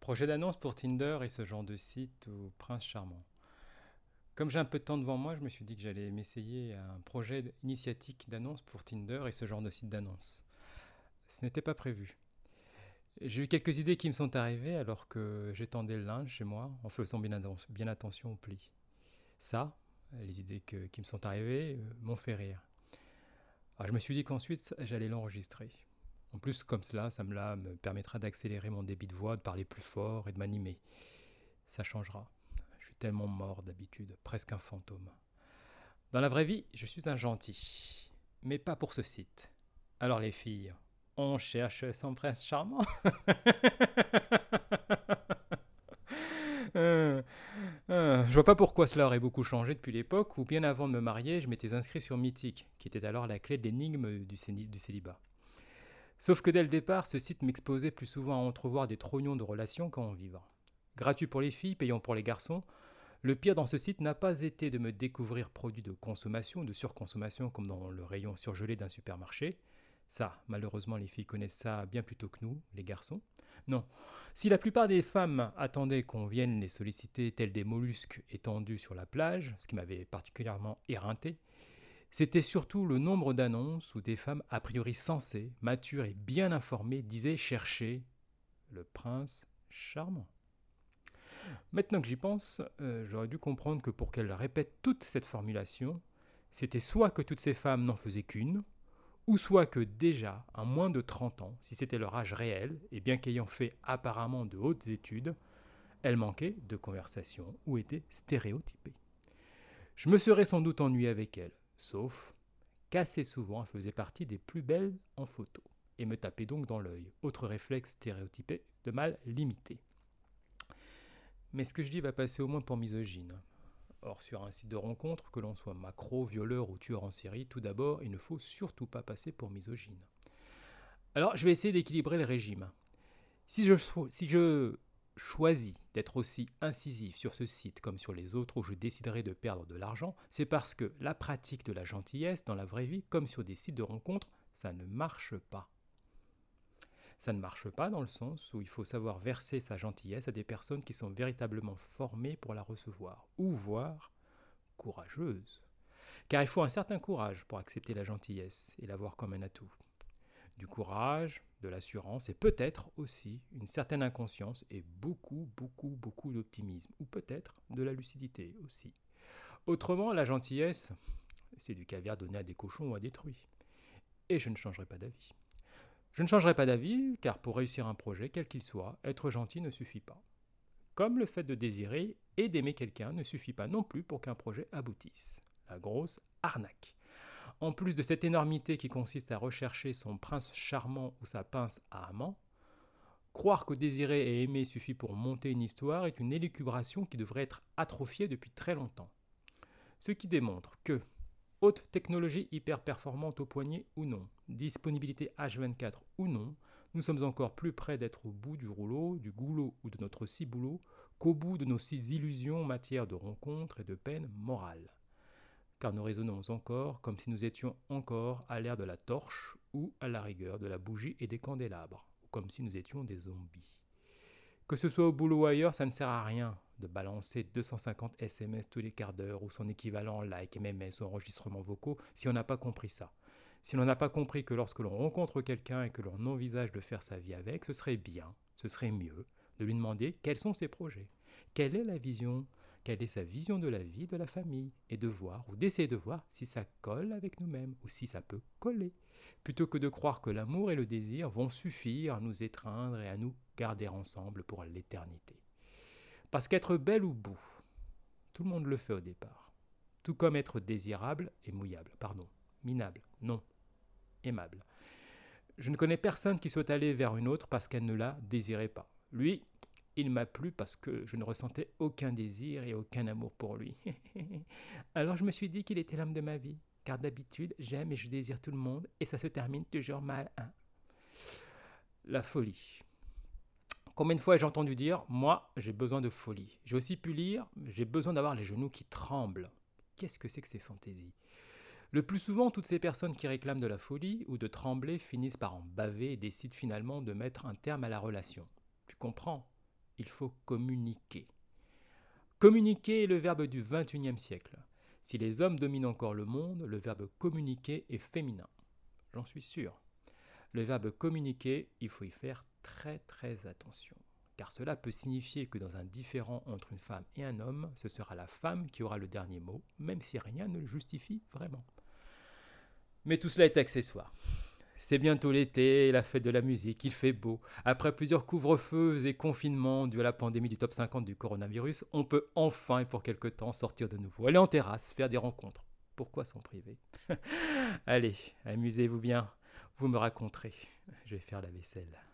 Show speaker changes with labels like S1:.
S1: Projet d'annonce pour Tinder et ce genre de site ou Prince Charmant. Comme j'ai un peu de temps devant moi, je me suis dit que j'allais m'essayer à un projet initiatique d'annonce pour Tinder et ce genre de site d'annonce. Ce n'était pas prévu. J'ai eu quelques idées qui me sont arrivées alors que j'étendais le linge chez moi en faisant bien attention aux plis. Ça, les idées qui me sont arrivées m'ont fait rire. Alors je me suis dit qu'ensuite j'allais l'enregistrer. En plus, comme cela, me permettra d'accélérer mon débit de voix, de parler plus fort et de m'animer. Ça changera. Je suis tellement mort d'habitude, presque un fantôme. Dans la vraie vie, je suis un gentil, mais pas pour ce site. Alors les filles, on cherche son prince charmant. Euh, je vois pas pourquoi cela aurait beaucoup changé depuis l'époque où, bien avant de me marier, je m'étais inscrit sur Mythique, qui était alors la clé de l'énigme du célibat. Sauf que dès le départ, ce site m'exposait plus souvent à entrevoir des trognons de relations qu'à en vivre. Gratuit pour les filles, payant pour les garçons, le pire dans ce site n'a pas été de me découvrir produit de consommation, de surconsommation comme dans le rayon surgelé d'un supermarché. Ça, malheureusement, les filles connaissent ça bien plus tôt que nous, les garçons. Non. Si la plupart des femmes attendaient qu'on vienne les solliciter tels des mollusques étendus sur la plage, ce qui m'avait particulièrement éreinté, c'était surtout le nombre d'annonces où des femmes a priori sensées, matures et bien informées disaient chercher le prince charmant. Maintenant que j'y pense, j'aurais dû comprendre que pour qu'elles répètent toute cette formulation, c'était soit que toutes ces femmes n'en faisaient qu'une, ou soit que déjà, à moins de 30 ans, si c'était leur âge réel, et bien qu'ayant fait apparemment de hautes études, elles manquaient de conversation ou étaient stéréotypées. Je me serais sans doute ennuyé avec elles, sauf qu'assez souvent elles faisaient partie des plus belles en photo, et me tapaient donc dans l'œil, autre réflexe stéréotypé de mal limité. Mais ce que je dis va passer au moins pour misogyne. Or, sur un site de rencontre, que l'on soit macro, violeur ou tueur en série, tout d'abord, il ne faut surtout pas passer pour misogyne. Alors, je vais essayer d'équilibrer le régime. Si je choisis d'être aussi incisif sur ce site comme sur les autres où je déciderai de perdre de l'argent, c'est parce que la pratique de la gentillesse dans la vraie vie, comme sur des sites de rencontre, ça ne marche pas. Ça ne marche pas dans le sens où il faut savoir verser sa gentillesse à des personnes qui sont véritablement formées pour la recevoir, ou voire courageuses. Car il faut un certain courage pour accepter la gentillesse et la voir comme un atout. Du courage, de l'assurance et peut-être aussi une certaine inconscience et beaucoup d'optimisme, ou peut-être de la lucidité aussi. Autrement, la gentillesse, c'est du caviar donné à des cochons ou à des truies. Et je ne changerai pas d'avis. Je ne changerai pas d'avis, car pour réussir un projet, quel qu'il soit, être gentil ne suffit pas. Comme le fait de désirer et d'aimer quelqu'un ne suffit pas non plus pour qu'un projet aboutisse. La grosse arnaque. En plus de cette énormité qui consiste à rechercher son prince charmant ou sa pince à amant, croire que désirer et aimer suffit pour monter une histoire est une élucubration qui devrait être atrophiée depuis très longtemps. Ce qui démontre que haute technologie hyper performante au poignet ou non, disponibilité H24 ou non, nous sommes encore plus près d'être au bout du rouleau, du goulot ou de notre ciboulot qu'au bout de nos six illusions en matière de rencontres et de peine morale. Car nous raisonnons encore comme si nous étions encore à l'ère de la torche ou à la rigueur de la bougie et des candélabres, ou comme si nous étions des zombies. Que ce soit au boulot ou ailleurs, ça ne sert à rien de balancer 250 SMS tous les quarts d'heure ou son équivalent en like, MMS ou enregistrements vocaux si on n'a pas compris ça. Si l'on n'a pas compris que lorsque l'on rencontre quelqu'un et que l'on envisage de faire sa vie avec, ce serait bien, ce serait mieux de lui demander quels sont ses projets, quelle est la vision, quelle est sa vision de la vie, de la famille, et de voir ou d'essayer de voir si ça colle avec nous-mêmes ou si ça peut coller, plutôt que de croire que l'amour et le désir vont suffire à nous étreindre et à nous garder ensemble pour l'éternité. Parce qu'être belle ou beau, tout le monde le fait au départ. Tout comme être désirable et mouillable, minable, non, aimable. Je ne connais personne qui soit allé vers une autre parce qu'elle ne la désirait pas. Lui, il m'a plu parce que je ne ressentais aucun désir et aucun amour pour lui. Alors je me suis dit qu'il était l'homme de ma vie, car d'habitude, j'aime et je désire tout le monde, et ça se termine toujours mal. Hein. La folie. Combien de fois ai-je entendu dire « Moi, j'ai besoin de folie ». J'ai aussi pu lire « J'ai besoin d'avoir les genoux qui tremblent ». Qu'est-ce que c'est que ces fantaisies ? Le plus souvent, toutes ces personnes qui réclament de la folie ou de trembler finissent par en baver et décident finalement de mettre un terme à la relation. Tu comprends ? il faut communiquer. Communiquer est le verbe du XXIe siècle. Si les hommes dominent encore le monde, le verbe communiquer est féminin. J'en suis sûr. Le verbe communiquer, il faut y faire très très attention. Car cela peut signifier que dans un différend entre une femme et un homme, ce sera la femme qui aura le dernier mot, même si rien ne le justifie vraiment. Mais tout cela est accessoire. C'est bientôt l'été, la fête de la musique, il fait beau. Après plusieurs couvre-feux et confinements dus à la pandémie du top 50 du coronavirus, on peut enfin et pour quelque temps sortir de nouveau, aller en terrasse, faire des rencontres. Pourquoi s'en priver? Allez, amusez-vous bien, vous me raconterez. Je vais faire la vaisselle.